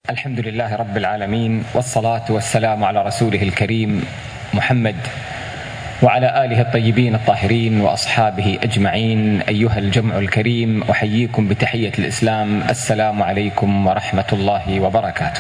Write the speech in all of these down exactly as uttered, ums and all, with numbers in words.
الحمد لله رب العالمين، والصلاة والسلام على رسوله الكريم محمد وعلى آله الطيبين الطاهرين وأصحابه أجمعين. أيها الجمع الكريم، أحييكم بتحية الإسلام، السلام عليكم ورحمة الله وبركاته.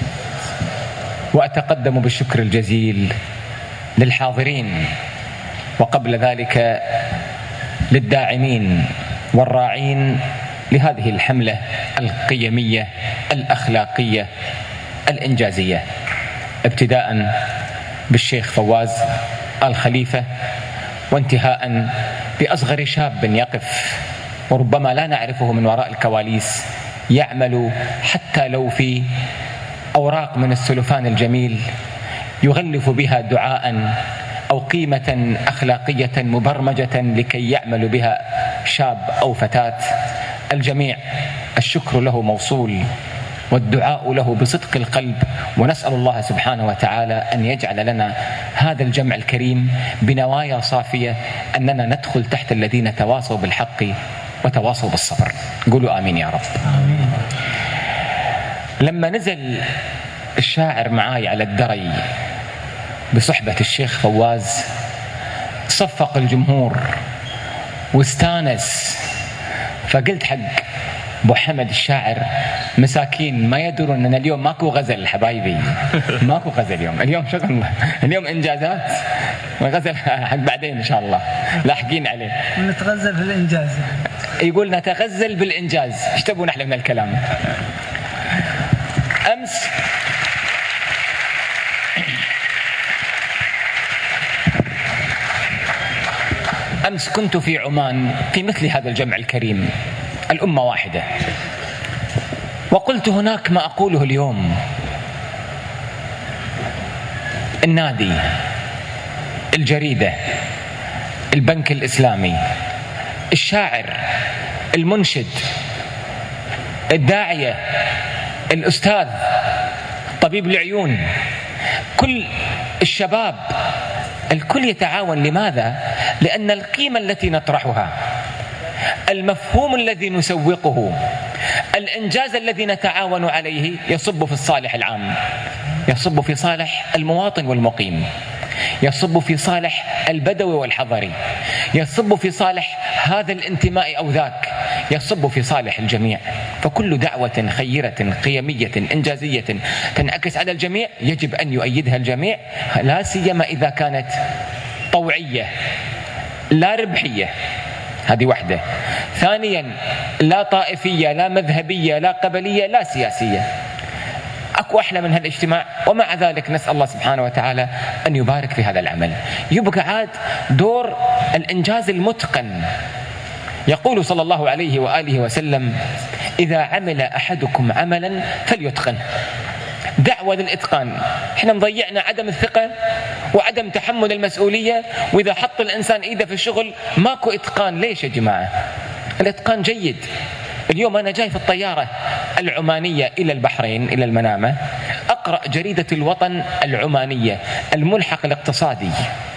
وأتقدم بالشكر الجزيل للحاضرين، وقبل ذلك للداعمين والراعين لهذه الحملة القيمية الأخلاقية الإنجازية، ابتداء بالشيخ فواز آل خليفة، وانتهاء بأصغر شاب يقف وربما لا نعرفه من وراء الكواليس، يعمل حتى لو في أوراق من السلفان الجميل يغلف بها دعاء أو قيمة أخلاقية مبرمجة لكي يعمل بها شاب أو فتاة. الجميع الشكر له موصول والدعاء له بصدق القلب، ونسأل الله سبحانه وتعالى أن يجعل لنا هذا الجمع الكريم بنوايا صافية أننا ندخل تحت الذين تواصوا بالحق وتواصوا بالصبر. قولوا آمين يا رب. آمين. لما نزل الشاعر معاي على الدري بصحبة الشيخ فواز صفق الجمهور واستانس، فقلت حق أبو حمد الشاعر مساكين ما يدرون أن اليوم ماكو غزل حبايبي، ماكو غزل اليوم، اليوم شغل، اليوم إنجازات وغزل حق بعدين إن شاء الله لاحقين عليه. نتغزل في الإنجاز، يقول نتغزل بالإنجاز. ايش تبون أحلى من الكلام؟ أمس أمس كنت في عمان في مثل هذا الجمع الكريم، الأمة واحدة، وقلت هناك ما أقوله اليوم: النادي، الجريدة، البنك الإسلامي، الشاعر، المنشد، الداعية، الأستاذ، طبيب العيون، كل الشباب، الكل يتعاون. لماذا؟ لأن القيمة التي نطرحها، المفهوم الذي نسوقه، الإنجاز الذي نتعاون عليه يصب في الصالح العام، يصب في صالح المواطن والمقيم، يصب في صالح البدوي والحضري، يصب في صالح هذا الانتماء أو ذاك، يصب في صالح الجميع. فكل دعوة خيرة قيمية إنجازية تنعكس على الجميع يجب أن يؤيدها الجميع، لا سيما إذا كانت طوعية لا ربحية. هذه واحدة. ثانيا، لا طائفية لا مذهبية لا قبلية لا سياسية. أكو أحلى من هالاجتماع؟ ومع ذلك نسأل الله سبحانه وتعالى أن يبارك في هذا العمل. يبقى عاد دور الإنجاز المتقن. يقول صلى الله عليه وآله وسلم: إذا عمل أحدكم عملا فليتقنه. دعوة للإتقان. إحنا مضيعنا عدم الثقة وعدم تحمل المسؤولية، وإذا حط الإنسان إيده في الشغل ماكو إتقان. ليش يا جماعة؟ الإتقان جيد. اليوم أنا جاي في الطيارة العمانية إلى البحرين إلى المنامة، أقرأ جريدة الوطن العمانية الملحق الاقتصادي،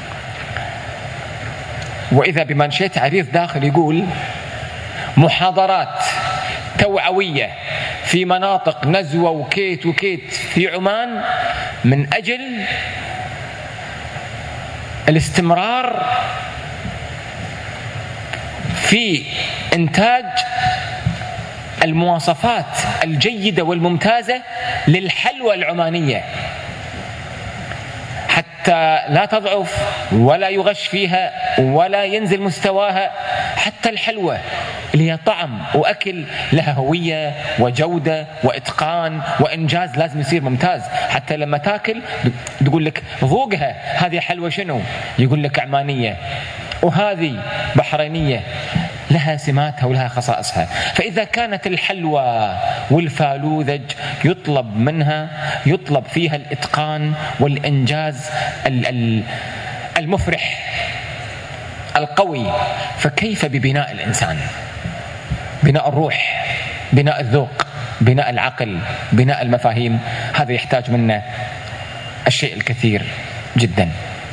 وإذا بمنشيت عريض داخل يقول: محاضرات توعوية في مناطق نزوة وكيت وكيت في عمان من أجل الاستمرار في إنتاج المواصفات الجيدة والممتازة للحلوى العمانية حتى لا تضعف ولا يغش فيها ولا ينزل مستواها. حتى الحلوى اللي هي طعم وأكل لها هوية وجودة وإتقان وإنجاز لازم يصير ممتاز. حتى لما تاكل تقول لك ذوقها، هذه حلوى شنو؟ يقول لك عمانية، وهذه بحرينية، لها سماتها ولها خصائصها. فإذا كانت الحلوى والفالوذج يطلب منها يطلب فيها الإتقان والإنجاز المفرح القوي، فكيف ببناء الإنسان؟ بناء الروح، بناء الذوق، بناء العقل، بناء المفاهيم. هذا يحتاج منا الشيء الكثير جدا.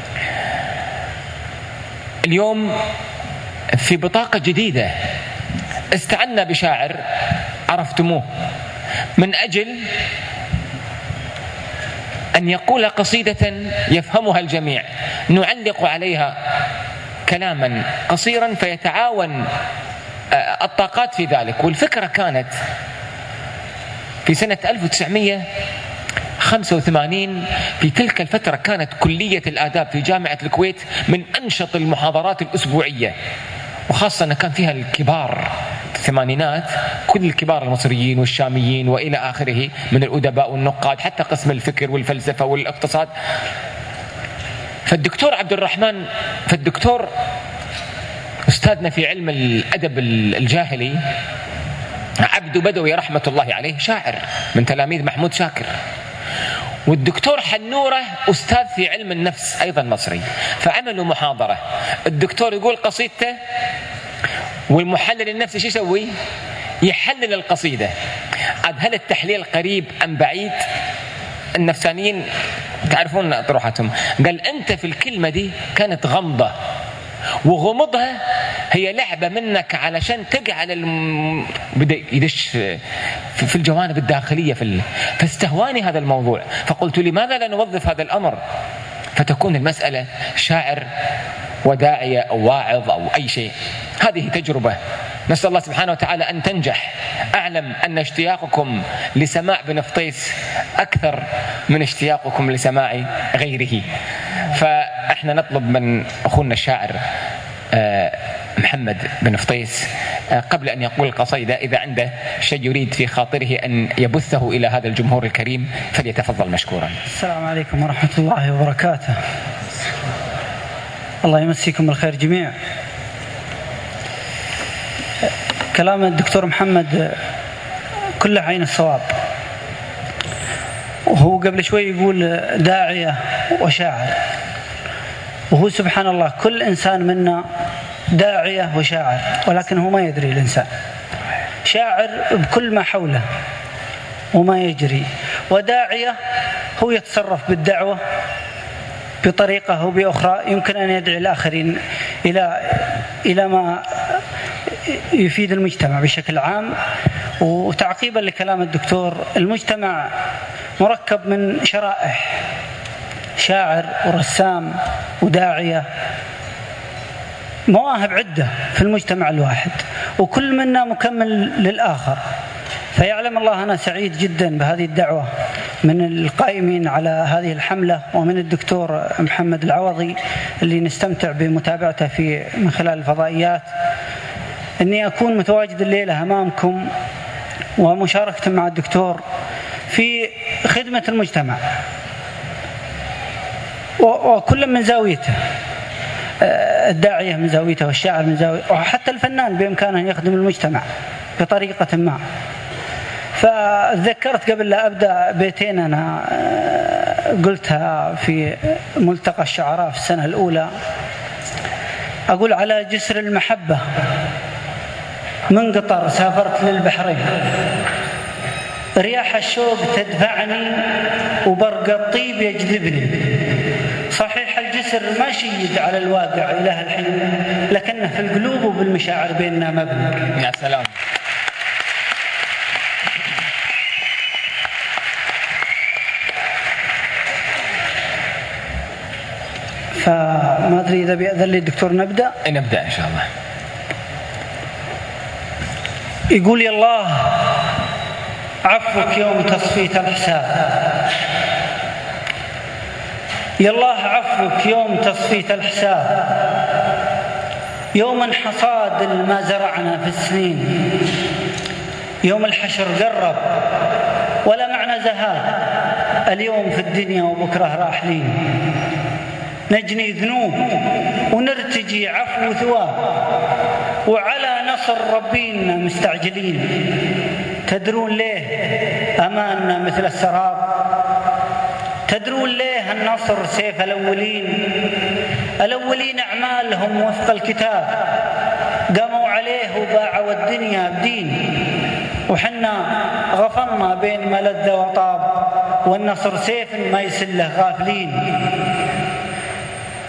اليوم في بطاقة جديدة استعنا بشاعر عرفتموه من أجل أن يقول قصيدة يفهمها الجميع نعلق عليها كلاما قصيرا فيتعاون الطاقات في ذلك. والفكرة كانت في سنة ألف وتسعمائة وخمسة وثمانين، في تلك الفترة كانت كلية الآداب في جامعة الكويت من أنشط المحاضرات الأسبوعية، وخاصة أن كان فيها الكبار في الثمانينات، كل الكبار المصريين والشاميين وإلى آخره من الأدباء والنقاد، حتى قسم الفكر والفلسفة والاقتصاد. فالدكتور عبد الرحمن فالدكتور أستاذنا في علم الأدب الجاهلي عبد بدوي رحمة الله عليه، شاعر من تلاميذ محمود شاكر، والدكتور حنورة أستاذ في علم النفس أيضا مصري. فعملوا محاضرة، الدكتور يقول قصيدته والمحلل النفسي شو يسوي؟ يحلل القصيدة. عاد هل التحليل قريب أم بعيد؟ النفسانيين تعرفون أطروحتهم. قال أنت في الكلمة دي كانت غمضة، وغمضها هي لعبة منك علشان تجعل الم... بدأ يدش في الجوانب الداخلية في ال... فاستهواني هذا الموضوع، فقلت لماذا لا نوظف هذا الأمر فتكون المسألة شاعر وداعية أو واعظ أو أي شيء. هذه تجربة، نسأل الله سبحانه وتعالى أن تنجح. أعلم أن اشتياقكم لسماع بن فطيس أكثر من اشتياقكم لسماع غيره، فإحنا نطلب من أخونا الشاعر محمد بن فطيس قبل أن يقول القصيدة إذا عنده شيء يريد في خاطره أن يبثه إلى هذا الجمهور الكريم فليتفضل مشكورا. السلام عليكم ورحمة الله وبركاته. الله يمسيكم بالخير جميع. كلام الدكتور محمد كله عين الصواب، وهو قبل شوي يقول داعية وشاعر، وهو سبحان الله كل إنسان منا داعية وشاعر، ولكن هو ما يدري. الإنسان شاعر بكل ما حوله وما يجري، وداعية هو يتصرف بالدعوة بطريقة أو بأخرى، يمكن أن يدعي الآخرين إلى إلى ما يفيد المجتمع بشكل عام. وتعقيبا لكلام الدكتور، المجتمع مركب من شرائح، شاعر ورسام وداعية، مواهب عدة في المجتمع الواحد، وكل منا مكمل للآخر. فيعلم الله أنا سعيد جدا بهذه الدعوة من القائمين على هذه الحملة ومن الدكتور محمد العوضي اللي نستمتع بمتابعته في من خلال الفضائيات، أني أكون متواجد الليلة أمامكم ومشاركة مع الدكتور في خدمة المجتمع، وكل من زاويته، الداعية من زاويته والشاعر من زاويته، وحتى الفنان بإمكانه أن يخدم المجتمع بطريقة ما. فذكرت قبل لا أبدأ بيتين أنا قلتها في ملتقى الشعراء في السنة الأولى، أقول على جسر المحبة من قطر سافرت للبحرين، رياح الشوق تدفعني وبرق الطيب يجذبني، صحيح الجسر ما شيد على الواقع إله الحين، لكنه في القلوب وبالمشاعر بيننا مبني. يا سلام. فما أدري إذا بيأذن لي الدكتور نبدأ. نبدأ إن شاء الله. يقول يا الله عفوك يوم تصفية الحساب، يا الله عفوك يوم تصفية الحساب، يوم حصاد ما زرعنا في السنين، يوم الحشر قرب ولا معنى زهاد، اليوم في الدنيا وبكرة راحلين، نجني ذنوب ونرتجي عفو ثواب، وعلى نصر ربينا مستعجلين، تدرون ليه أماننا مثل السراب، تدرون ليه النصر سيف الأولين، الأولين أعمالهم وفق الكتاب، قاموا عليه وباعوا الدنيا بدين، وحنا غفرنا بين ما لذ وطاب، والنصر سيف ما يسله غافلين.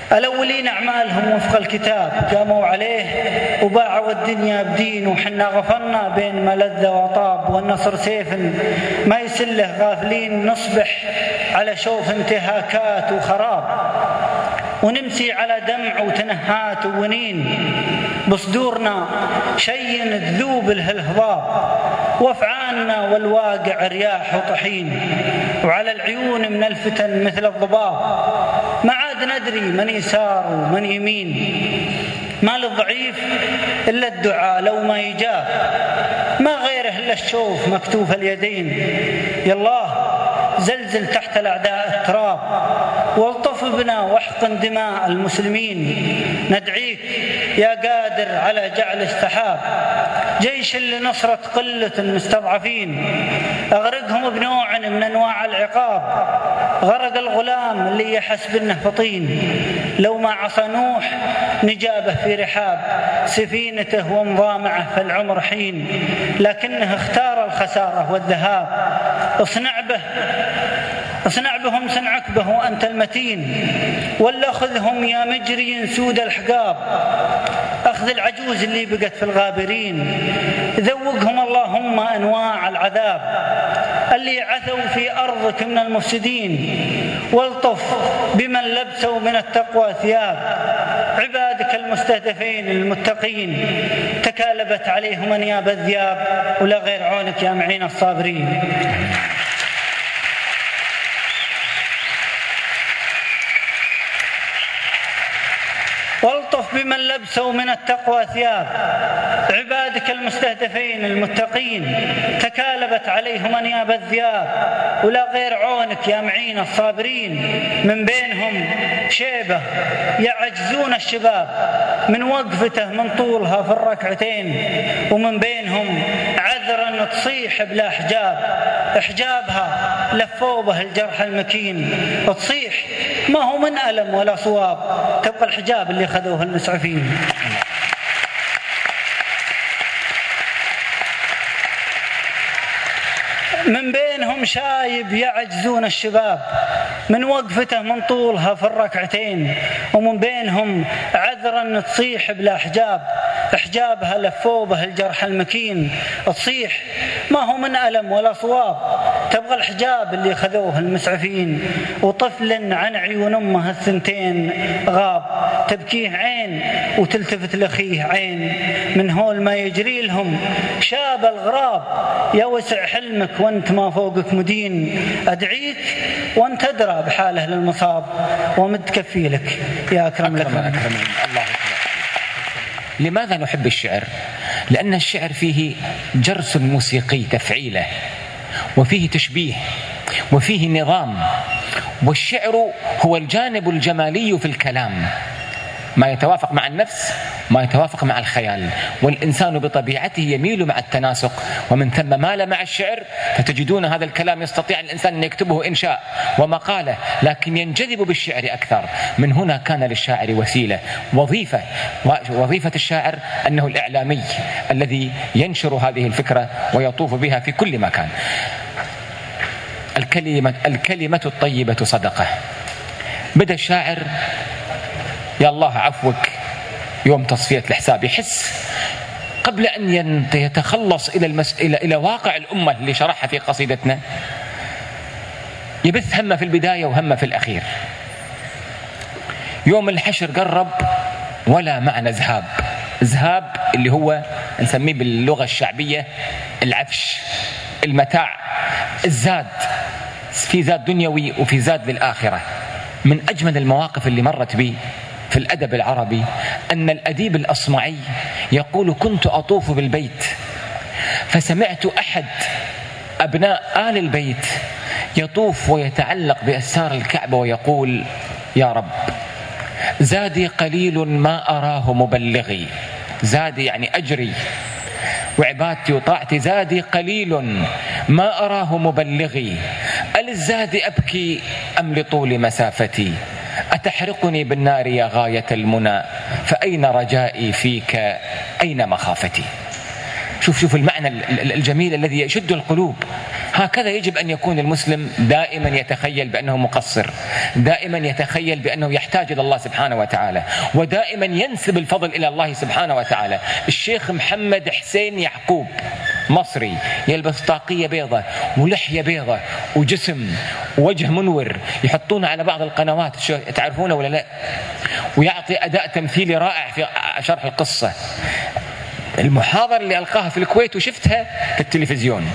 الأولين أعمالهم وفق الكتاب قاموا عليه وباعوا الدنيا بدين، وحنا غفرنا بين ما لذ وطاب، والنصر سيف ما يسله غافلين، نصبح على شوف انتهاكات وخراب، ونمسي على دمع وتنهات وونين، بصدورنا شي تذوب له الهضاب، وافعالنا والواقع رياح وطحين، وعلى العيون من الفتن مثل الضباب، ما عاد ندري من يسار ومن يمين، ما للضعيف إلا الدعاء لو ما يجاب، ما غيره إلا الشوف مكتوف اليدين، يا الله زلزل تحت الأعداء التراب، والطف بنا واحقن دماء المسلمين، ندعيك يا قادر على جعل السحاب جيش لنصرة قلة المستضعفين، أغرقهم بنوع من أنواع العقاب، غرق الغلام اللي يحسب انه فطين، لو ما عصى نوح نجابه في رحاب سفينته ومضامعه في العمر حين، لكنه اختار الخسارة والذهاب، اصنع به اصنع بهم صنعك به وأنت المتين، ولا خذهم يا مجري سود الحقاب، أخذ العجوز اللي بقت في الغابرين، ذوقهم اللهم أنواع العذاب اللي عثوا في أرضك من المفسدين، والطف بمن لبسوا من التقوى ثياب عبادك المستهدفين المتقين، تكالبت عليهم أنياب الذياب، ولا غير عونك يا معين الصابرين. والطف بمن لبسوا من التقوى ثياب عبادك المستهدفين المتقين، تكالبت عليهم أنياب الذياب، ولا غير عونك يا معين الصابرين، من بينهم شيبة يعجزون الشباب من وقفته من طولها في الركعتين، ومن بينهم عذرا تصيح بلا حجاب، حجابها لفوا به الجرح المكين، تصيح ما هو من ألم ولا صواب، تبقى الحجاب اللي خذوه المسعفين. من بينهم شايب يعجزون الشباب من وقفته من طولها في الركعتين، ومن بينهم عذرا تصيح بلا حجاب، حجابها لفوا به الجرح المكين، تصيح ما هو من ألم ولا صواب، تبغى الحجاب اللي خذوه المسعفين، وطفل عن عيون أمه الثنتين غاب، تبكيه عين وتلتفت لأخيه عين، من هول ما يجري لهم شاب الغراب، يا وسع حلمك وانت ما فوقك مدين، أدعيك وانت أدرى بحاله للمصاب، ومد كفي لك يا أكرم لك. الله أكبر. لماذا نحب الشعر؟ لأن الشعر فيه جرس موسيقي تفعيله، وفيه تشبيه، وفيه نظام، والشعر هو الجانب الجمالي في الكلام، ما يتوافق مع النفس، ما يتوافق مع الخيال، والإنسان بطبيعته يميل مع التناسق، ومن ثم مال مع الشعر، فتجدون هذا الكلام يستطيع الإنسان أن يكتبه إنشاء ومقالة، لكن ينجذب بالشعر أكثر. من هنا كان للشاعر وسيلة، وظيفة وظيفة الشاعر أنه الإعلامي الذي ينشر هذه الفكرة ويطوف بها في كل مكان. الكلمة, الكلمة الطيبة صدقة. بدأ الشاعر يا الله عفوك يوم تصفية الحساب، يحس قبل أن يتخلص إلى, المس... إلى... إلى واقع الأمة اللي شرحها في قصيدتنا، يبث همه في البداية وهمه في الأخير. يوم الحشر قرب ولا معنى ذهاب، ذهاب اللي هو نسميه باللغة الشعبية العفش، المتاع، الزاد، في زاد دنيوي وفي زاد للآخرة. من أجمل المواقف اللي مرت بي في الأدب العربي أن الأديب الأصمعي يقول: كنت أطوف بالبيت فسمعت أحد أبناء آل البيت يطوف ويتعلق بأستار الكعبة ويقول: يا رب زادي قليل ما أراه مبلغي، زادي يعني أجري وعبادتي وطاعتي، زادي قليل ما أراه مبلغي، أللزاد أبكي أم لطول مسافتي، أتحرقني بالنار يا غاية المنى، فأين رجائي فيك أين مخافتي. شوف شوف المعنى الجميل الذي يشد القلوب. هكذا يجب أن يكون المسلم، دائما يتخيل بأنه مقصر، دائما يتخيل بأنه يحتاج إلى الله سبحانه وتعالى، ودائما ينسب الفضل إلى الله سبحانه وتعالى. الشيخ محمد حسين يعقوب مصري يلبس طاقية بيضة ولحية بيضة وجسم ووجه منور، يحطونه على بعض القنوات، تعرفونه ولا لا؟ ويعطي أداء تمثيلي رائع في شرح القصة. المحاضرة اللي ألقاها في الكويت وشفتها في التلفزيون،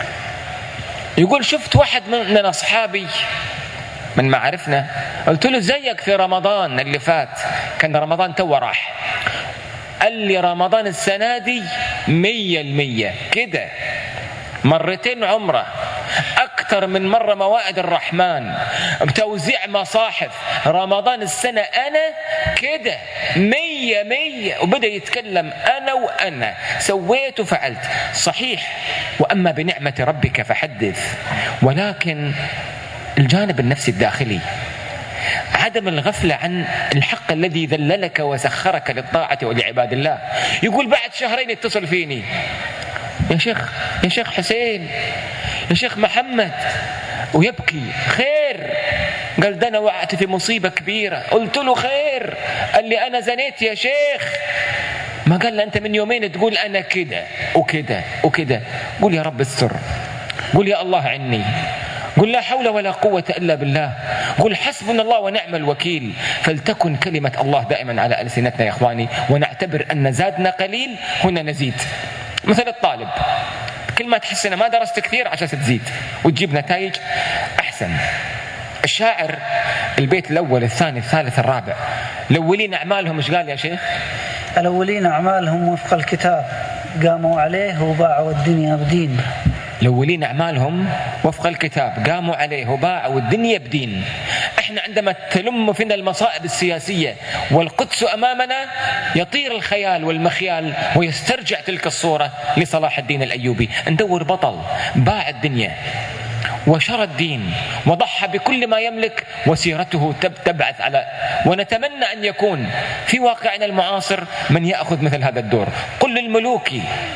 يقول شفت واحد من أصحابي من معارفنا، قلت له زيك في رمضان اللي فات، كان رمضان تو راح، قال لي رمضان السنة دي مية المية كده، مرتين عمره، أكثر من مرة موائد الرحمن، بتوزيع مصاحف، رمضان السنة أنا كده مية مية، وبدأ يتكلم أنا وأنا سويت وفعلت. صحيح، وأما بنعمة ربك فحدث، ولكن الجانب النفسي الداخلي، عدم الغفلة عن الحق الذي ذللك وسخرك للطاعة ولعباد الله. يقول بعد شهرين اتصل فيني، يا شيخ يا شيخ حسين، يا شيخ محمد، ويبكي، خير؟ قال ده أنا وقعت في مصيبة كبيرة. قلت له خير؟ قال لي أنا زنيت يا شيخ. ما قال له أنت من يومين تقول أنا كده وكده وكده. قول يا رب استر، قول يا الله عني، قل لا حول ولا قوة إلا بالله، قل حسبنا الله ونعم الوكيل. فلتكن كلمة الله دائما على ألسنتنا يا إخواني، ونعتبر أن زادنا قليل هنا نزيد. مثل الطالب، كل ما تحس أنه ما درست كثير عشان تزيد وتجيب نتائج أحسن. الشاعر البيت الأول الثاني الثالث الرابع، الأولين أعمالهم إيش قال يا شيخ؟ الأولين أعمالهم وفق الكتاب، قاموا عليه وباعوا الدنيا بدين. الأولين أعمالهم وفق الكتاب، قاموا عليه وباعوا الدنيا بدين. إحنا عندما تلم فينا المصائب السياسية والقدس أمامنا، يطير الخيال والمخيال ويسترجع تلك الصورة لصلاح الدين الأيوبي. ندور بطل باع الدنيا وشرى الدين وضحى بكل ما يملك، وسيرته تبعث على، ونتمنى أن يكون في واقعنا المعاصر من يأخذ مثل هذا الدور. قل للملوك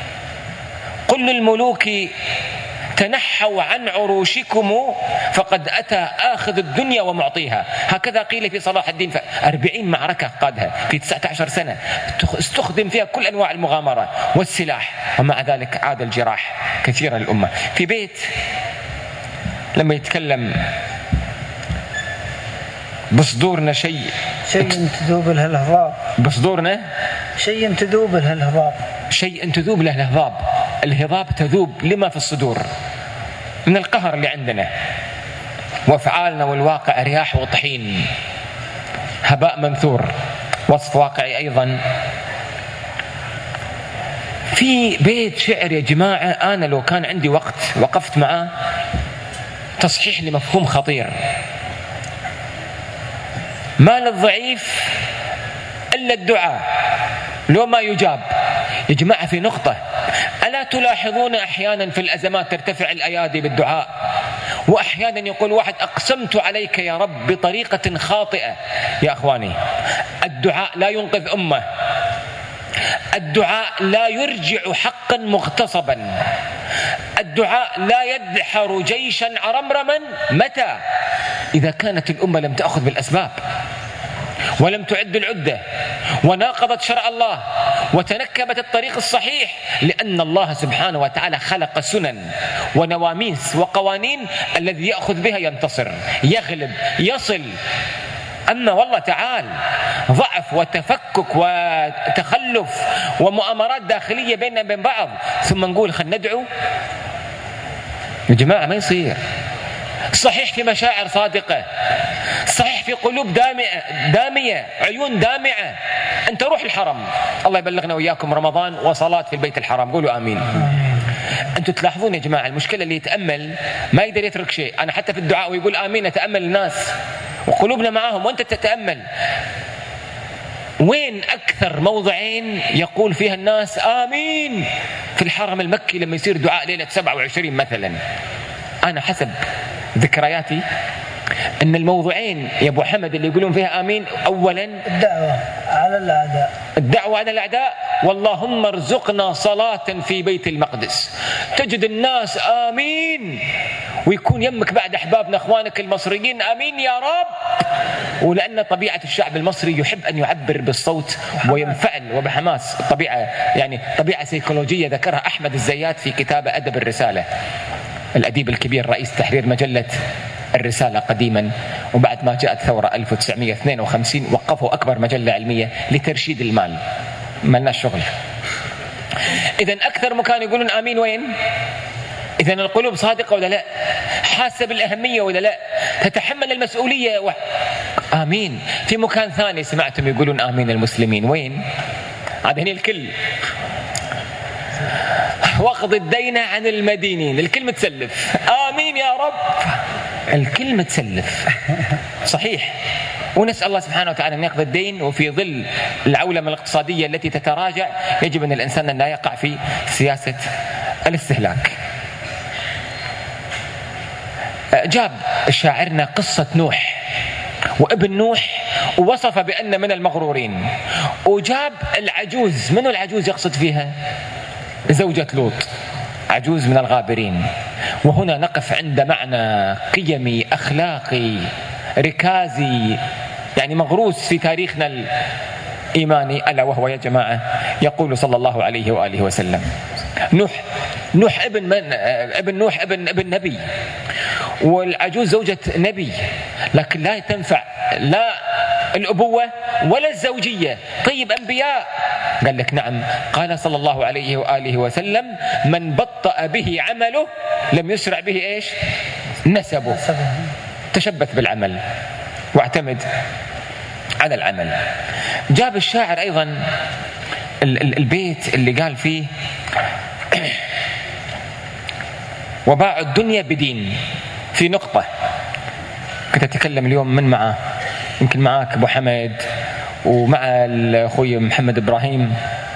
قل للملوك تنحوا عن عروشكم فقد أتى آخذ الدنيا ومعطيها. هكذا قيل في صلاح الدين، أربعين معركة قادها في تسعة عشر سنة، استخدم فيها كل أنواع المغامرة والسلاح، ومع ذلك عاد الجراح كثيرا للأمة. في بيت لما يتكلم بصدورنا شيء شيء تذوب له الهضاب، بصدورنا شيء تذوب له الهضاب، شيء تذوب له الهضاب. الهضاب تذوب لما في الصدور من القهر اللي عندنا، وافعالنا والواقع رياح وطحين، هباء منثور. وصف واقعي أيضا في بيت شعر يا جماعة، أنا لو كان عندي وقت وقفت معاه تصحيح لمفهوم خطير. ما للضعيف إلا الدعاء لو ما يجاب. يا جماعة في نقطة، ألا تلاحظون أحيانا في الأزمات ترتفع الأيادي بالدعاء، وأحيانا يقول واحد أقسمت عليك يا رب بطريقة خاطئة. يا أخواني، الدعاء لا ينقذ أمة، الدعاء لا يرجع حقا مغتصبا، الدعاء لا يدحر جيشا عرمرما. متى؟ إذا كانت الأمة لم تأخذ بالأسباب ولم تعد العدة وناقضت شرع الله وتنكبت الطريق الصحيح، لأن الله سبحانه وتعالى خلق سنن ونواميس وقوانين الذي يأخذ بها ينتصر، يغلب، يصل. أما والله تعال ضعف وتفكك وتخلف ومؤامرات داخلية بيننا وبين بعض، ثم نقول خلنا ندعو. يا جماعة ما يصير. صحيح في مشاعر صادقة، صحيح في قلوب دامية دامية عيون دامعة. أنت روح الحرم، الله يبلغنا وإياكم رمضان وصلاة في البيت الحرام، قولوا آمين. أنتوا تلاحظون يا جماعة المشكلة اللي يتأمل ما يقدر يترك شيء. أنا حتى في الدعاء ويقول آمين أتأمل الناس وقلوبنا معهم وأنت تتأمل. وين أكثر موضعين يقول فيها الناس آمين؟ في الحرم المكي لما يصير دعاء ليلة سبعة وعشرين مثلا. أنا حسب ذكرياتي أن الموضوعين يا أبو حمد اللي يقولون فيها آمين، أولا الدعوة على الأعداء، الدعوة على الأعداء، واللهم ارزقنا صلاة في بيت المقدس. تجد الناس آمين ويكون يمك بعد أحبابنا أخوانك المصريين آمين يا رب. ولأن طبيعة الشعب المصري يحب أن يعبر بالصوت وينفعل وبحماس، الطبيعة يعني طبيعة سيكولوجية ذكرها أحمد الزيات في كتاب أدب الرسالة، الأديب الكبير رئيس تحرير مجلة الرسالة قديما، وبعد ما جاءت ثورة ألف وتسعمائة واثنين وخمسين وقفوا أكبر مجلة علمية لترشيد المال، ما لنا شغل. إذن أكثر مكان يقولون آمين وين؟ إذن القلوب صادقة ولا لا؟ حاسة بالأهمية ولا لا؟ تتحمل المسؤولية و... آمين. في مكان ثاني سمعتم يقولون آمين المسلمين، وين؟ هذا هنا الكل واخذ الدين عن المدينين، الكل متسلف آمين يا رب، الكل متسلف صحيح. ونسأل الله سبحانه وتعالى أن يقضي الدين، وفي ظل العولمة الاقتصادية التي تتراجع يجب أن الإنسان لا يقع في سياسة الاستهلاك. جاب شاعرنا قصة نوح وابن نوح ووصف بأن من المغرورين، وجاب العجوز. منو العجوز يقصد فيها؟ زوجة لوط، عجوز من الغابرين. وهنا نقف عند معنى قيمي أخلاقي ركازي يعني مغروس في تاريخنا الإيماني، ألا وهو يا جماعة يقول صلى الله عليه وآله وسلم نوح نوح ابن من؟ ابن نوح ابن ابن نبي، والعجوز زوجة نبي، لكن لا تنفع لا الأبوة ولا الزوجية. طيب أنبياء؟ قال لك نعم. قال صلى الله عليه وآله وسلم من بطأ به عمله لم يسرع به إيش؟ نسبه. تشبث بالعمل واعتمد على العمل. جاب الشاعر أيضا البيت اللي قال فيه وباع الدنيا بدين. في نقطة كنت أتكلم اليوم من معه، يمكن معاك أبو حمد ومع الأخوي محمد إبراهيم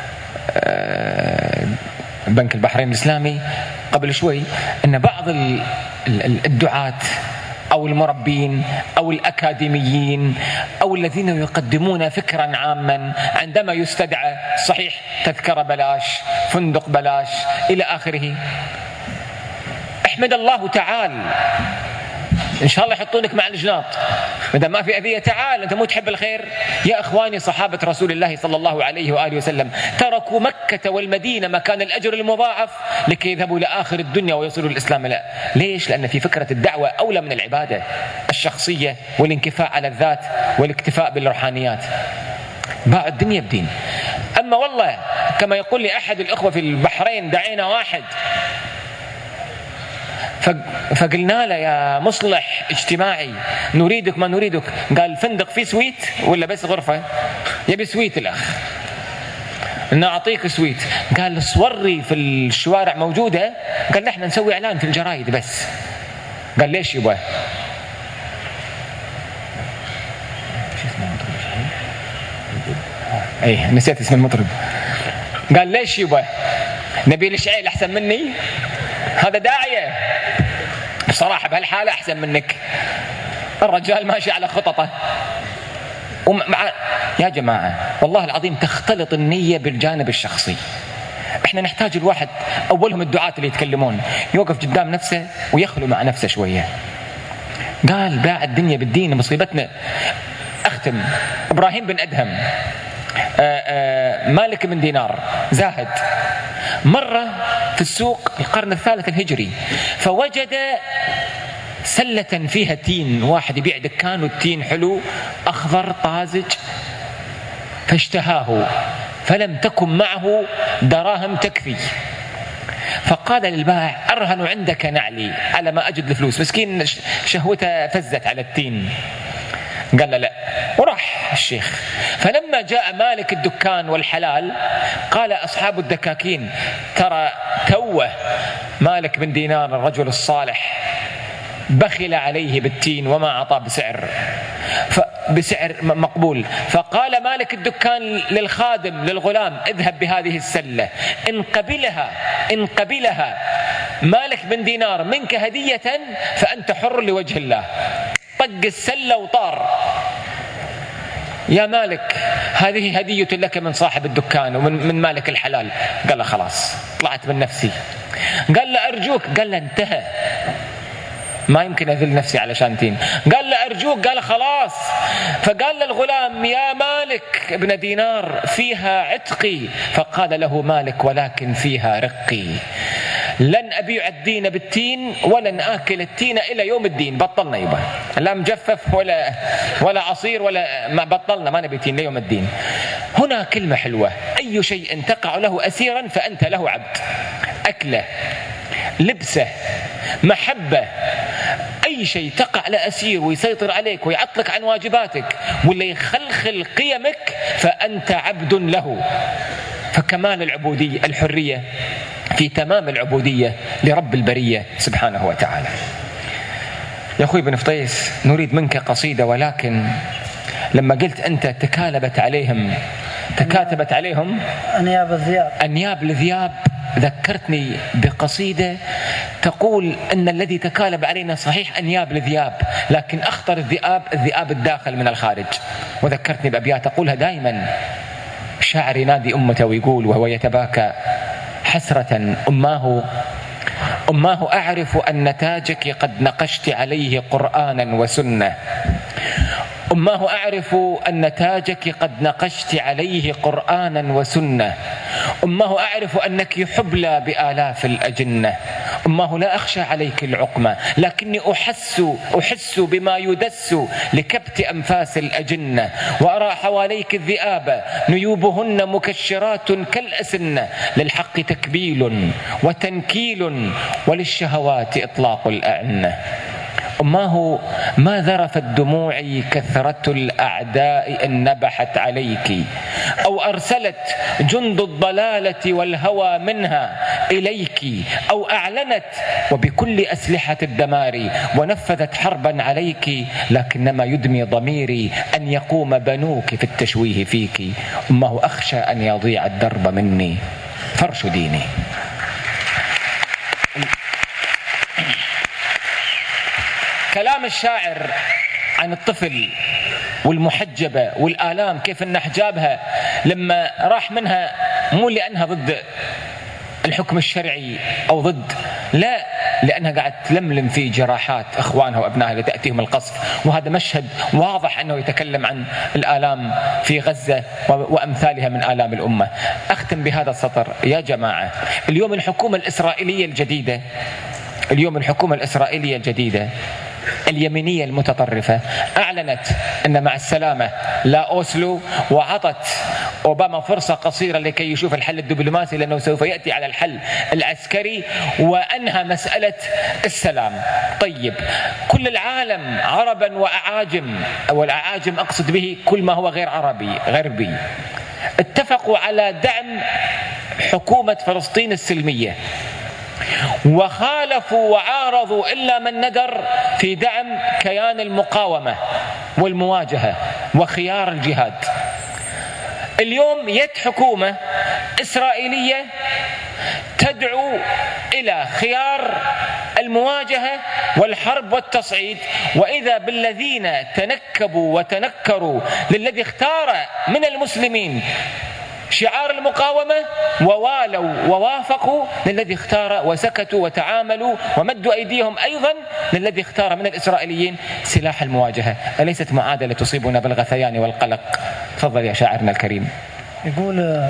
بنك البحرين الإسلامي قبل شوي، أن بعض الدعاة أو المربين أو الأكاديميين أو الذين يقدمون فكرا عاما عندما يستدعى صحيح تذكرة بلاش، فندق بلاش إلى آخره، احمد الله تعال إن شاء الله يحطونك مع الجناط ماذا ما في أذية. تعال أنت مو تحب الخير. يا إخواني صحابة رسول الله صلى الله عليه وآله وسلم تركوا مكة والمدينة مكان الأجر المضاعف لكي يذهبوا إلى آخر الدنيا ويصلوا الإسلام. لا، ليش؟ لأن في فكرة الدعوة أولى من العبادة الشخصية والانكفاء على الذات والاكتفاء بالروحانيات. باع الدنيا بدين. أما والله كما يقول لي أحد الأخوة في البحرين دعينا واحد فقلنا له يا مصلح اجتماعي نريدك ما نريدك، قال فندق فيه سويت ولا بس غرفة؟ يبي سويت الأخ، إن أعطيك سويت. قال صوري في الشوارع موجودة، قال نحن نسوي إعلان في الجرايد بس. قال ليش يبغى؟ أي نسيت اسم المطرب. قال ليش يبغى؟ نبيل الشعيل أحسن مني؟ هذا داعية بصراحة بهالحالة أحسن منك. الرجال ماشي على خططه ومع يا جماعة والله العظيم تختلط النية بالجانب الشخصي. احنا نحتاج الواحد أولهم الدعاة اللي يتكلمون يوقف قدام نفسه ويخلو مع نفسه شوية. قال باع الدنيا بالدين مصيبتنا. أختم. إبراهيم بن أدهم آآ آآ مالك بن دينار زاهد مرة في السوق القرن الثالث الهجري فوجد سلة فيها تين، واحد يبيع دكان والتين حلو أخضر طازج فاشتهاه فلم تكن معه دراهم تكفي، فقال للبائع أرهن عندك نعلي على ما أجد الفلوس. مسكين شهوته فزت على التين. قال له لا، وراح الشيخ. فلما جاء مالك الدكان والحلال قال أصحاب الدكاكين ترى توه مالك بن دينار الرجل الصالح بخل عليه بالتين وما أعطاه بسعر بسعر مقبول. فقال مالك الدكان للخادم للغلام اذهب بهذه السلة، إن قبلها إن قبلها مالك بن دينار منك هدية فأنت حر لوجه الله. طق السلة وطار. يا مالك هذه هدية لك من صاحب الدكان ومن من مالك الحلال. قال له خلاص طلعت من نفسي. قال له أرجوك. قال له انتهى ما يمكن أذل نفسي علشان تين. قال له أرجوك، قال خلاص. فقال للغلام يا مالك ابن دينار فيها عتقي، فقال له مالك ولكن فيها رقي، لن أبيع الدين بالتين ولن آكل التين إلى يوم الدين. بطلنا يبا، لا مجفف ولا ولا عصير ولا ما، بطلنا ما نبي تين ليوم الدين. هنا كلمة حلوة، أي شيء تقع له أسيرا فأنت له عبد. أكله، لبسه، محبة، أي شيء تقع لأسير ويسيطر عليك ويعطلك عن واجباتك ولا يخلخل قيمك فأنت عبد له. فكمال العبودية، الحرية في تمام العبودية لرب البرية سبحانه وتعالى. يا أخوي بن فطيس، نريد منك قصيدة، ولكن لما قلت أنت تكالبت عليهم تكاتبت عليهم أنياب الذئاب أنياب الذئاب، ذكرتني بقصيدة تقول أن الذي تكالب علينا صحيح أنياب الذئاب، لكن أخطر الذئاب الذئاب الداخل من الخارج. وذكرتني بأبيات أقولها دائما، شاعر ينادي أمته ويقول وهو يتباكى حسرة أماه أماه أعرف أن تاجك قد نقشت عليه قرآنا وسنة، أماه أعرف أن تاجك قد نقشت عليه قرآنا وسنة، أماه أعرف أنك حبلى بآلاف الأجنة، أماه لا أخشى عليك العقمة لكني أحس أحس بما يدس لكبت أنفاس الأجنة، وأرى حواليك الذئاب نيوبهن مكشرات كالأسنة، للحق تكبيل وتنكيل وللشهوات إطلاق الأعنة. أماه ما ذرفت دموعي كثرة الأعداء إن نبحت عليك، أو أرسلت جند الضلالة والهوى منها إليك، أو أعلنت وبكل أسلحة الدمار ونفذت حربا عليك، لكنما يدمي ضميري أن يقوم بنوك في التشويه فيك. أماه أخشى أن يضيع الدرب مني فارشديني. كلام الشاعر عن الطفل والمحجبة والآلام، كيف أن حجابها لما راح منها مو لأنها ضد الحكم الشرعي أو ضد، لا، لأنها قاعد تلملم في جراحات إخوانها وأبنائها اللي تأتيهم القصف. وهذا مشهد واضح أنه يتكلم عن الآلام في غزة وأمثالها من آلام الأمة. أختم بهذا السطر يا جماعة. اليوم الحكومة الإسرائيلية الجديدة اليوم الحكومة الإسرائيلية الجديدة اليمينية المتطرفة أعلنت أن مع السلامة لا أوسلو، وعطت أوباما فرصة قصيرة لكي يشوف الحل الدبلوماسي لأنه سوف يأتي على الحل العسكري، وأنهى مسألة السلام. طيب، كل العالم عربا وأعاجم، أو الأعاجم أقصد به كل ما هو غير عربي غربي، اتفقوا على دعم حكومة فلسطين السلمية، وخالفوا وعارضوا إلا من ندر في دعم كيان المقاومة والمواجهة وخيار الجهاد. اليوم يد حكومة إسرائيلية تدعو إلى خيار المواجهة والحرب والتصعيد، وإذا بالذين تنكبوا وتنكروا للذي اختار من المسلمين شعار المقاومة ووالوا ووافقوا للذي اختار، وسكتوا وتعاملوا ومدوا أيديهم أيضا للذي اختار من الإسرائيليين سلاح المواجهة. أليست معادلة تصيبنا بالغثيان والقلق؟ تفضل يا شاعرنا الكريم. يقول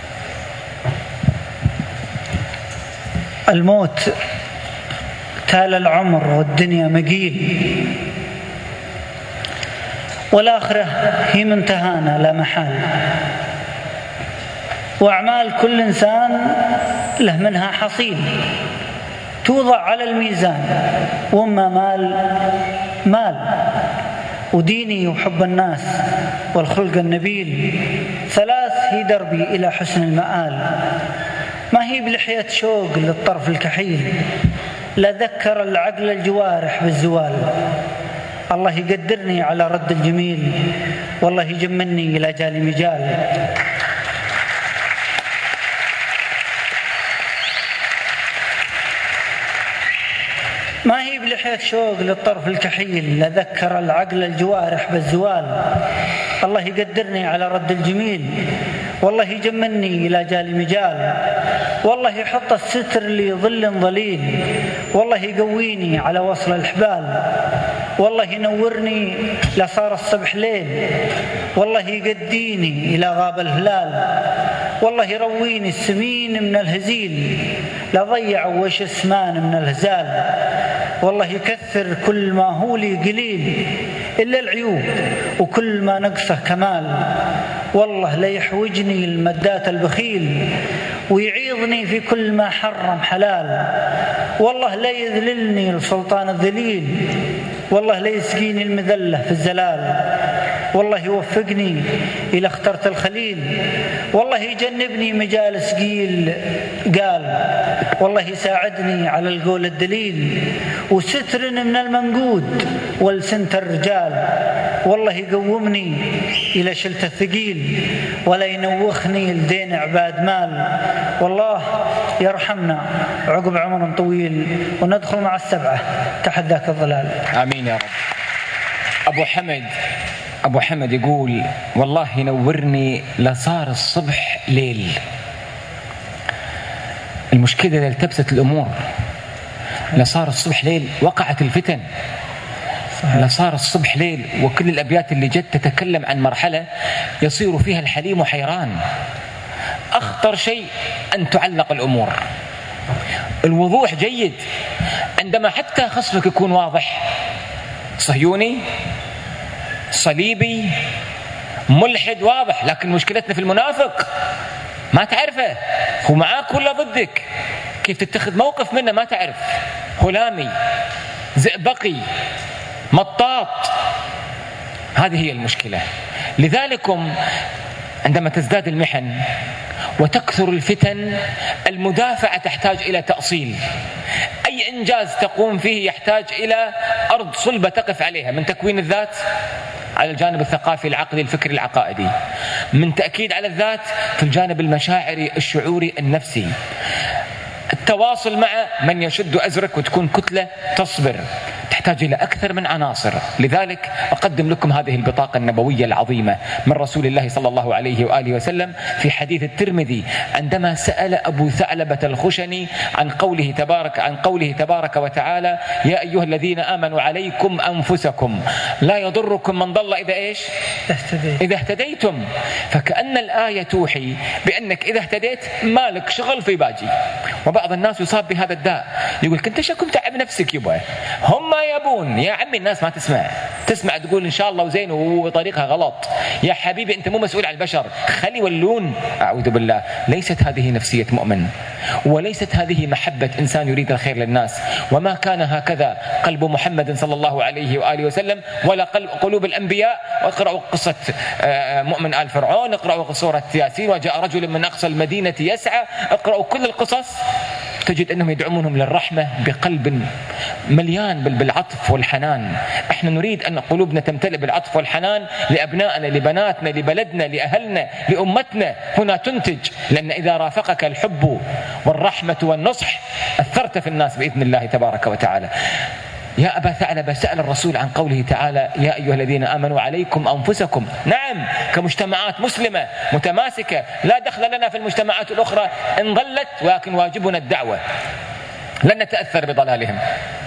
الموت تال العمر والدنيا مقيل، والآخرة هي منتهانا لا محال، وأعمال كل إنسان له منها حصيل توضع على الميزان، وما مال مال، وديني وحب الناس والخلق النبيل، ثلاث هي دربي إلى حسن المآل، ما هي بلحية شوق للطرف الكحيل، لا ذكر العقل الجوارح بالزوال، الله يقدرني على رد الجميل، والله يجمني إلى جالي مجال. ما هي بلحية شوق للطرف الكحيل، لذكر العقل الجوارح بالزوال، الله يقدرني على رد الجميل، والله يجمني إلى جال مجال، والله يحط الستر لي ظل ظليل، والله يقويني على وصل الحبال، والله ينورني لصار الصبح ليل، والله يقديني إلى غاب الهلال، والله يرويني السمين من الهزيل، لا ضيع وش اسمان من الهزال، والله يكثر كل ما هو لي قليل إلا العيوب وكل ما نقصه كمال، والله لا يحوجني المدات البخيل ويعيضني في كل ما حرم حلال، والله لا يذللني السلطان الذليل، والله لا يسقيني المذلة في الزلال، والله يوفقني إلى اخترت الخليل، والله يجنبني مجالس قيل قال، والله يساعدني على القول الدليل وستر من المنقود والسنت الرجال، والله يقومني إلى شلت الثقيل ولا ينوخني لدين عباد مال، والله يرحمنا عقب عمر طويل وندخل مع السبعة تحت ذاك الظلال. آمين يا رب. أبو حمد أبو حمد يقول والله ينورني لصار الصبح ليل. المشكلة إذا التبست الأمور لصار الصبح ليل وقعت الفتن. لصار الصبح ليل، وكل الأبيات اللي جت تتكلم عن مرحلة يصير فيها الحليم حيران. أخطر شيء أن تعلق الأمور. الوضوح جيد عندما حتى خصمك يكون واضح، صهيوني صليبي ملحد واضح، لكن مشكلتنا في المنافق ما تعرفه هو معاك ولا ضدك، كيف تتخذ موقف منه ما تعرف، هلامي زئبقي مطاط. هذه هي المشكلة. لذلكم عندما تزداد المحن وتكثر الفتن المدافعة تحتاج إلى تأصيل. أي إنجاز تقوم فيه يحتاج إلى أرض صلبة تقف عليها، من تكوين الذات على الجانب الثقافي العقدي الفكري العقائدي، من تأكيد على الذات في الجانب المشاعري الشعوري النفسي، التواصل مع من يشد أزرك وتكون كتلة تصبر، تحتاج إلى أكثر من عناصر. لذلك أقدم لكم هذه البطاقة النبوية العظيمة من رسول الله صلى الله عليه وآله وسلم في حديث الترمذي عندما سأل أبو ثعلبة الخشني عن قوله تبارك عن قوله تبارك وتعالى: يا أيها الذين آمنوا عليكم أنفسكم لا يضركم من ضل إذا إيش؟ إذا اهتديتم. فكأن الآية توحي بأنك إذا اهتديت مالك شغل في باجي. وبعض الناس يصاب بهذا الداء، يقول كنت شكم تعب نفسك يبا، هم ما يبون. يا عمي الناس ما تسمع تسمع تقول إن شاء الله وزين وطريقها غلط. يا حبيبي أنت مو مسؤول عن البشر، خلي واللون. أعوذ بالله، ليست هذه نفسية مؤمن، وليست هذه محبة إنسان يريد الخير للناس. وما كان هكذا قلب محمد صلى الله عليه وآله وسلم ولا قلب قلوب الأنبياء. واقرأوا قصة مؤمن آل فرعون، اقرأوا سورة ياسين وجاء رجل من أقصى المدينة يسعى، اقرأوا كل القصص تجد أنهم يدعمونهم للرحمة بقلب مليان بالعطف والحنان. احنا نريد أن قلوبنا تمتلئ بالعطف والحنان لأبنائنا لبناتنا لبلدنا لأهلنا لأمتنا. هنا تنتج، لأن إذا رافقك الحب والرحمة والنصح أثرت في الناس بإذن الله تبارك وتعالى. يا أبا ثعلبة سأل الرسول عن قوله تعالى: يا أيها الذين آمنوا عليكم أنفسكم. نعم، كمجتمعات مسلمة متماسكة لا دخل لنا في المجتمعات الأخرى إن ضلت، ولكن واجبنا الدعوة، لن نتأثر بضلالهم.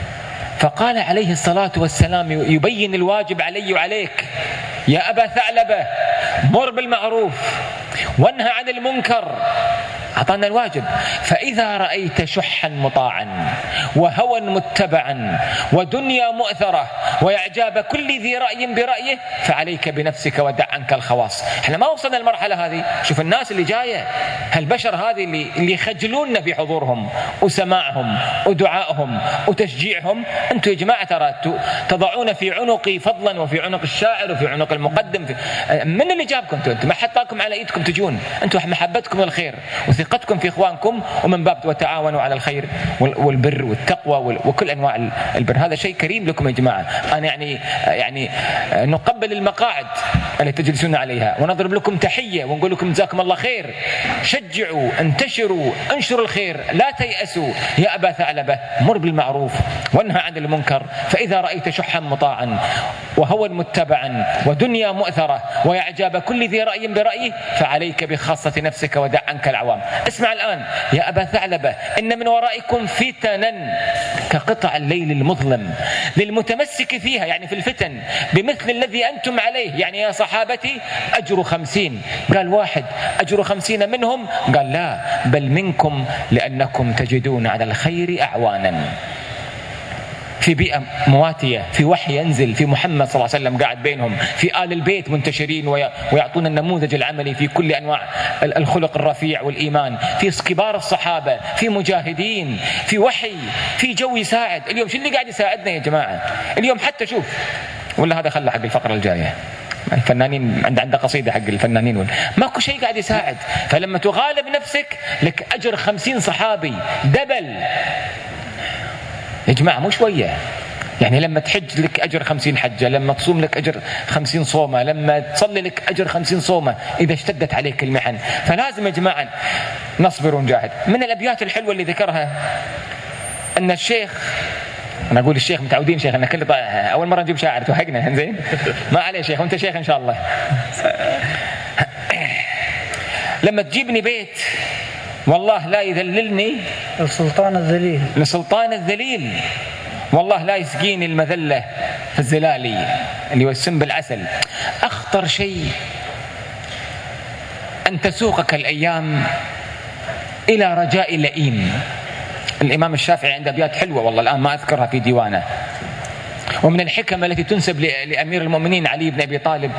فقال عليه الصلاة والسلام يبين الواجب علي وعليك: يا أبا ثعلبة مر بالمعروف وانهى عن المنكر. أعطانا الواجب. فإذا رأيت شحا مطاعا وهوى متبعا ودنيا مؤثرة وإعجاب كل ذي رأي برأيه فعليك بنفسك ودع عنك الخواص. احنا ما وصلنا المرحلة هذه. شوف الناس اللي جاية، هالبشر هذه اللي, اللي يخجلوننا في حضورهم وسماعهم ودعائهم وتشجيعهم. أنتم يا جماعة ترى تضعون في عنقي فضلا وفي عنق الشاعر وفي عنق المقدم. في من اللي جابكم؟ أنتم ما حطاكم على إيدكم تجون. أنتم محبتكم الخير وثقتكم في إخوانكم، ومن باب وتعاونوا على الخير والبر والتقوى وكل أنواع البر. هذا شيء كريم لكم يا جماعة. أنا يعني يعني نقبل المقاعد التي تجلسون عليها ونضرب لكم تحية ونقول لكم جزاكم الله خير. شجعوا، انتشروا، انشروا الخير، لا تيأسوا. يا أبا ثعلبة مر بالمعروف وانهى عن المنكر، فإذا رأيت شحا مطاعا وهوى متبعا ودنيا مؤثرة وإعجاب كل ذي رأي برأيه، فعليك بخاصة نفسك ودع عنك العوام. اسمع الآن يا أبا ثعلبة، إن من ورائكم فتنا كقطع الليل المظلم للمتمسك فيها، يعني في الفتن بمثل الذي أنتم عليه، يعني يا صحابتي أجر خمسين. قال واحد أجر خمسين منهم؟ قال لا، بل منكم لأنكم تجدون على الخير أعوانا. في بيئة مواتية، في وحي ينزل، في محمد صلى الله عليه وسلم قاعد بينهم، في آل البيت منتشرين ويعطون النموذج العملي في كل أنواع الخلق الرفيع والإيمان، في كبار الصحابة، في مجاهدين، في وحي، في جو يساعد. اليوم شو اللي قاعد يساعدنا يا جماعة؟ اليوم حتى شوف، ولا هذا خلى حق الفقرة الجاية، الفنانين عند عنده قصيدة حق الفنانين، ماكو شيء قاعد يساعد. فلما تغالب نفسك لك أجر خمسين صحابي دبل يا جماعة، مو شوية. يعني لما تحج لك أجر خمسين حجة، لما تصوم لك أجر خمسين صومة، لما تصلي لك أجر خمسين صومة إذا اشتدت عليك المحن. فلازم يا جماعة نصبر ونجاهد. من الأبيات الحلوة اللي ذكرها أن الشيخ، أنا أقول الشيخ متعودين شيخ، أنا كل طا... أول مرة نجيب شاعر توهقنا، زين ما عليه شيخ، وأنت شيخ إن شاء الله. لما تجيبني بيت والله لا يذللني السلطان الذليل لسلطان الذليل، والله لا يسقيني المذلة في الزلالي اللي هو السم بالعسل. أخطر شيء أن تسوقك الأيام إلى رجاء لئيم. الإمام الشافعي عنده أبيات حلوة والله الآن ما أذكرها في ديوانه. ومن الحكم التي تنسب لأمير المؤمنين علي بن أبي طالب: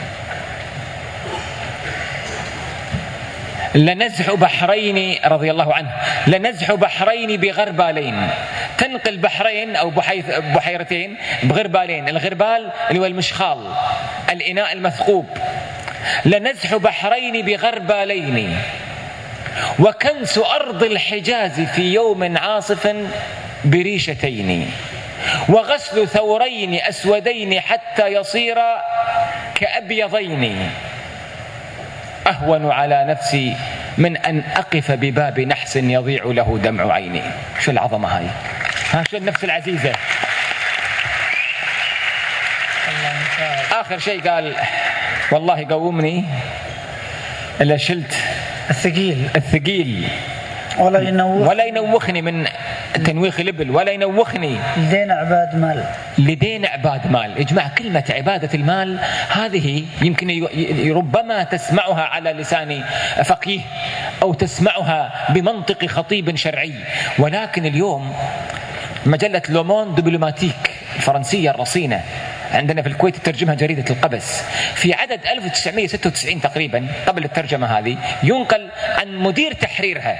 لنزح بحرين رضي الله عنه، لنزح بحرين بغربالين. تنقل بحرين أو بحيرتين بغربالين، الغربال اللي هو المشخال، الإناء المثقوب. لنزح بحرين بغربالين وكنس أرض الحجاز في يوم عاصف بريشتين، وغسل ثورين أسودين حتى يصيرا كأبيضين، أهون على نفسي من أن أقف بباب نحس يضيع له دمع عيني. شو العظمة هاي؟ ها شو النفس العزيزة. آخر شيء قال: والله قومني إلا شلت الثقيل الثقيل ولا ينوخ ولا ينوخني من تنويخ الإبل، ولا ينوخني لدين عباد مال لدين عباد مال. يا جماعة كلمة عبادة المال هذه يمكن ربما تسمعها على لسان فقيه أو تسمعها بمنطق خطيب شرعي، ولكن اليوم مجلة لومون دبلوماتيك الفرنسية الرصينة عندنا في الكويت ترجمها جريدة القبس في عدد ألف وتسعمائة وستة وتسعين تقريبا قبل الترجمة هذه، ينقل عن مدير تحريرها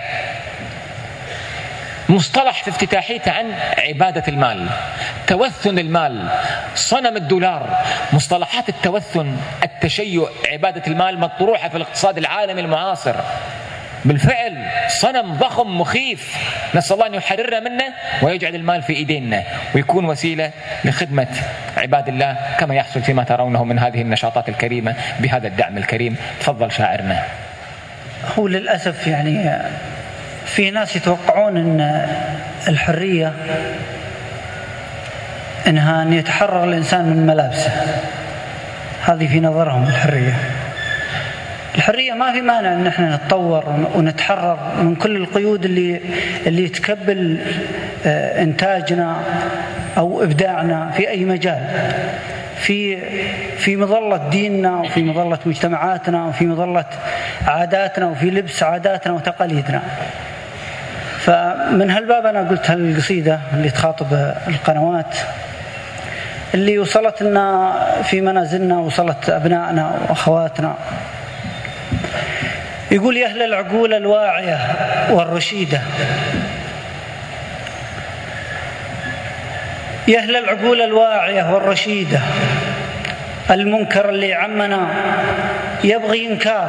مصطلح في افتتاحيته عن عبادة المال، توثن المال، صنم الدولار. مصطلحات التوثن، التشيع، عبادة المال مطروحة في الاقتصاد العالمي المعاصر. بالفعل صنم ضخم مخيف، نسأل الله أن يحررنا منه ويجعل المال في إيدينا ويكون وسيلة لخدمة عباد الله كما يحصل فيما ترونه من هذه النشاطات الكريمة بهذا الدعم الكريم. تفضل شاعرنا. هو للأسف يعني في ناس يتوقعون أن الحرية إنها أن يتحرر الإنسان من ملابسه، هذه في نظرهم الحرية. الحرية ما في مانع أن احنا نتطور ونتحرر من كل القيود اللي اللي تكبل إنتاجنا أو إبداعنا في أي مجال، في في مظلة ديننا وفي مظلة مجتمعاتنا وفي مظلة عاداتنا وفي لبس عاداتنا وتقاليدنا. فمن هالباب أنا قلت هالقصيدة اللي تخاطب القنوات اللي وصلت لنا في منازلنا، وصلت أبنائنا وأخواتنا. يقول: يا أهل العقول الواعية والرشيدة، يا أهل العقول الواعية والرشيدة، المنكر اللي عمنا يبغي إنكار،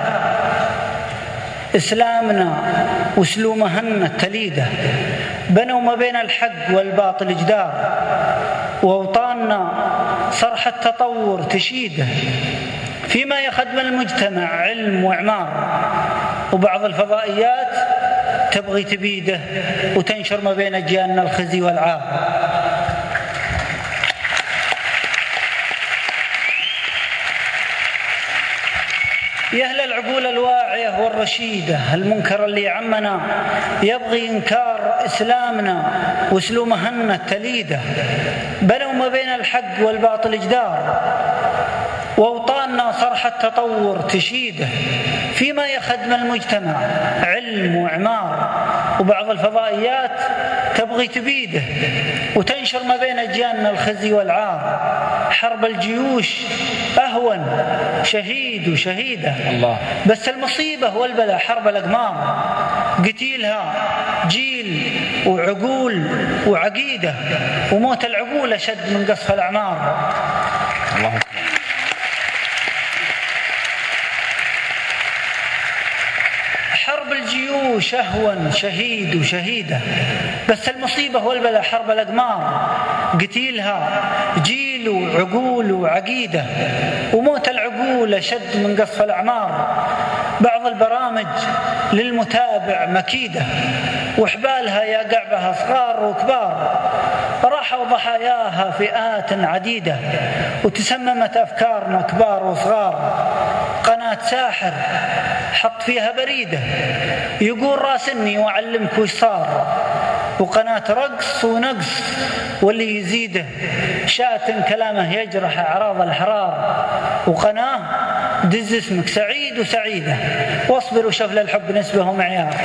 إسلامنا وسلومهن التليدة، بنوا ما بين الحق والباطل جدار، وأوطاننا صرح التطور تشيده، فيما يخدم المجتمع علم وإعمار، وبعض الفضائيات تبغي تبيده وتنشر ما بين أجيالنا الخزي والعار. يا أهل العقول الواعية والرشيدة، المنكر اللي عمنا يبغي إنكار إسلامنا وسلومهن التليدة، بنوا ما بين الحق والباطل جدار، وأوطاننا صرح التطور تشيده، فيما يخدم المجتمع علم وإعمار، وبعض الفضائيات تبغي تبيده وتنشر ما بين أجيالنا الخزي والعار. حرب الجيوش أهون شهيد وشهيدة الله، بس المصيبة والبلاء حرب الأقمار، قتيلها جيل وعقول وعقيدة، وموت العقول أشد من قصف الأعمار. الله أكبر. حرب الجيوش أهون شهيد وشهيدة، بس المصيبة والبلاء حرب الأقمار، قتيلها جيل وعقول وعقيدة، وموت العقول أشد من قصف الأعمار. بعض البرامج للمتابع مكيدة، وحبالها يقع بها صغار وكبار، راحوا ضحاياها فئات عديدة، وتسممت أفكارنا كبار وصغار. قناة ساحر حط فيها بريدة يقول راسني وأعلمك وش صار، وقناة رقص ونقص واللي يزيده، شات كلامه يجرح أعراض الأحرار، وقناة دز اسمك سعيد وسعيدة، واصبر وشوف للحب نسبه معيار.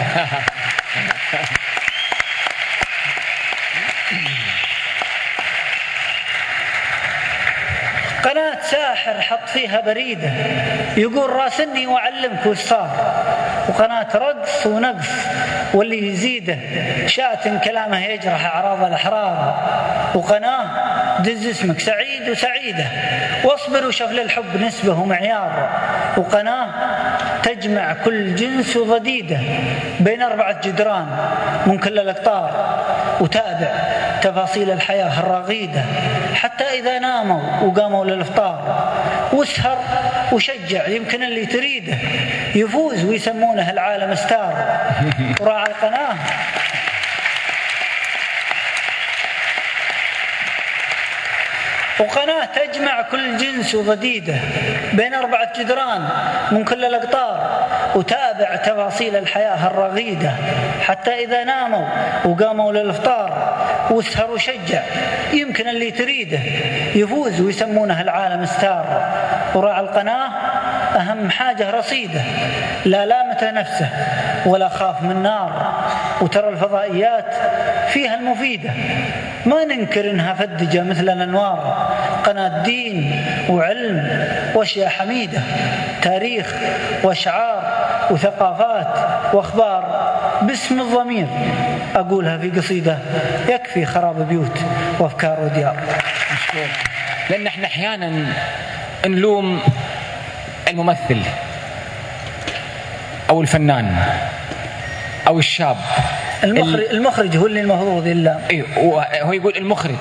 قناة ساحر حط فيها بريدة يقول راسني وأعلمك وش صار، وقناة رقص ونقص واللي يزيده، شات كلامه يجرح أعراض الأحرار، وقناة دز اسمك سعيد وسعيدة، واصبر وشوف للحب نسبه معيار، وقناة تجمع كل جنس وضديدة بين أربعة جدران من كل الأقطار، وتابع تفاصيل الحياة الرغيدة حتى إذا ناموا وقاموا للإفطار، واسهر وشجع يمكن اللي تريده يفوز ويسمونه العالم ستار. وراعى القناة وقناة تجمع كل جنس وضديدة بين أربعة جدران من كل الأقطار، وتابع تفاصيل الحياة الرغيدة حتى إذا ناموا وقاموا للإفطار، واسهر وشجع يمكن اللي تريده يفوز ويسمونه العالم ستار. وراعى القناة أهم حاجة رصيدة، لا لامته نفسه ولا خاف من نار، وترى الفضائيات فيها المفيدة ما ننكر إنها فدجة مثل الأنوار. قناة دين وعلم وأشياء حميدة، تاريخ وأشعار وثقافات وأخبار، باسم الضمير أقولها في قصيدة يكفي خراب بيوت وأفكار وديار. لأن احنا أحيانا نلوم الممثل أو الفنان أو الشاب، المخرج, المخرج هو اللي المفروض إلا إيه، هو يقول المخرج.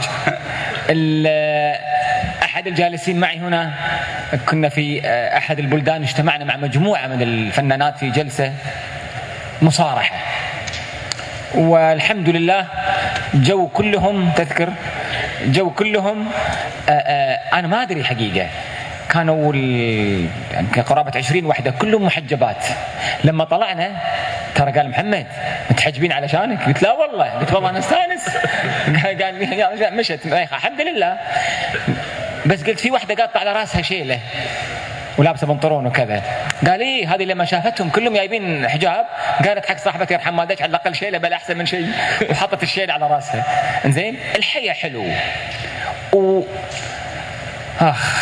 أحد الجالسين معي هنا كنا في أحد البلدان، اجتمعنا مع مجموعة من الفنانات في جلسة مصارحة، والحمد لله جو كلهم تذكر جو كلهم آآ آآ أنا ما أدري حقيقة، كانوا يعني قرابة عشرين وحدة كلهم محجبات. لما طلعنا ترى قال محمد متحجبين علشانك؟ قلت لا والله، قلت والله أنا استانس. قال لي مشت الحمد لله، بس قلت في وحدة قاطة على راسها شيلة ولابسه بنطلون وكذا. قال ايه هذه لما شافتهم كلهم جايبين حجاب قالت حق صاحبتي يرحم والديك على الاقل شيله بل احسن من شيء، وحطت الشيله على راسها. انزين الحياه حلو و اخ.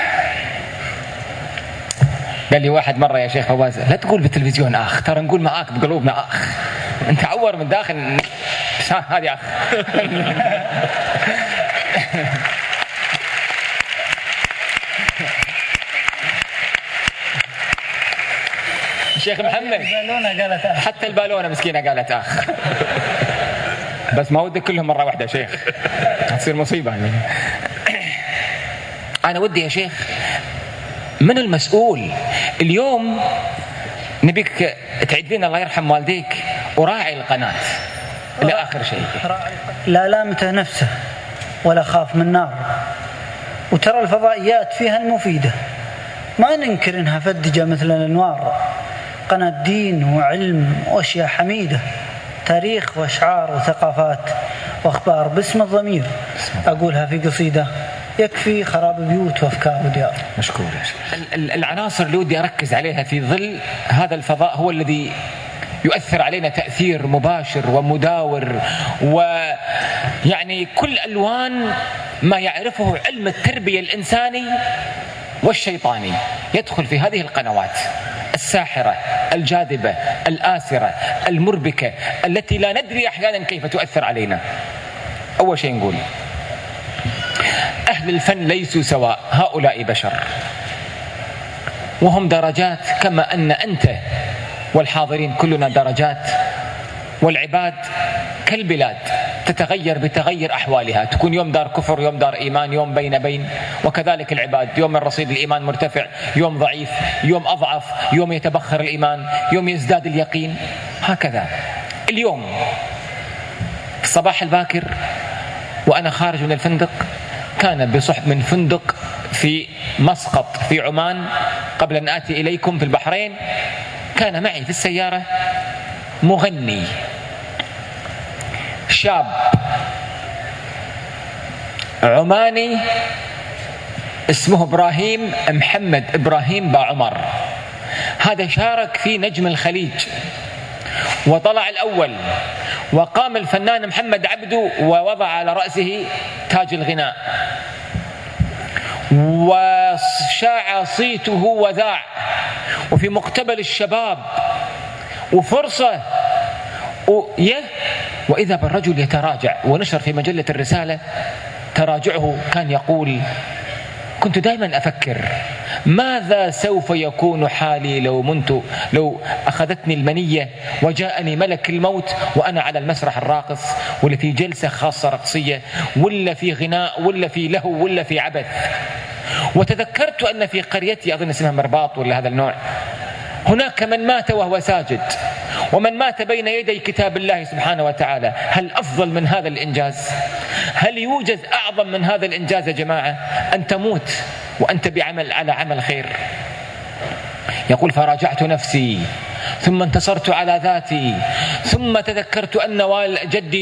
قال لي واحد مره يا شيخ فواز لا تقول بالتلفزيون اخ، ترى نقول معاك بقلوبنا اخ، انت عور من داخل هذه اخ. الشيخ محمد حتى البالونة مسكينة قالت أخ. بس ما ودي كلهم مرة واحدة يا شيخ، تصير مصيبة. أنا ودي يا شيخ من المسؤول اليوم نبيك تعيد لنا الله يرحم والديك وراعي القناة لآخر شيء. لا لامته نفسه ولا خاف من نار، وترى الفضائيات فيها المفيدة ما ننكر إنها فدجة مثل الأنوار، قناة دين وعلم وأشياء حميدة، تاريخ وأشعار وثقافات وأخبار باسم الضمير، أقولها في قصيدة يكفي خراب بيوت وأفكار وديار. مشكور. العناصر اللي ودي أركز عليها في ظل هذا الفضاء هو الذي يؤثر علينا تأثير مباشر ومداور، ويعني كل ألوان ما يعرفه علم التربية الإنساني والشيطاني يدخل في هذه القنوات الساحرة الجاذبة الآسرة المربكة التي لا ندري أحيانا كيف تؤثر علينا. أول شيء نقول أهل الفن ليسوا سواء، هؤلاء بشر وهم درجات، كما أن أنت والحاضرين كلنا درجات، والعباد كالبلاد تتغير بتغير أحوالها، تكون يوم دار كفر، يوم دار إيمان، يوم بين بين، وكذلك العباد يوم من رصيد الإيمان مرتفع، يوم ضعيف، يوم أضعف، يوم يتبخر الإيمان، يوم يزداد اليقين، هكذا. اليوم في الصباح الباكر وأنا خارج من الفندق كان بصحب من فندق في مسقط في عمان قبل أن آتي إليكم في البحرين، كان معي في السيارة مغني شاب عماني اسمه إبراهيم محمد إبراهيم باعمر. هذا شارك في نجم الخليج وطلع الأول، وقام الفنان محمد عبده ووضع على رأسه تاج الغناء، وشاع صيته وذاع، وفي مقتبل الشباب وفرصة ويه وإذا بالرجل يتراجع. ونشر في مجلة الرسالة تراجعه، كان يقول: كنت دائما أفكر ماذا سوف يكون حالي لو منت لو أخذتني المنية وجاءني ملك الموت وأنا على المسرح الراقص، ولا في جلسة خاصة رقصية، ولا في غناء، ولا في لهو، ولا في عبث. وتذكرت أن في قريتي أظن اسمها مرباط ولا هذا النوع، هناك من مات وهو ساجد، ومن مات بين يدي كتاب الله سبحانه وتعالى. هل أفضل من هذا الإنجاز؟ هل يوجد أعظم من هذا الإنجاز يا جماعة؟ أن تموت وأنت بعمل على عمل خير. يقول: فراجعت نفسي، ثم انتصرت على ذاتي، ثم تذكرت أن والد جدي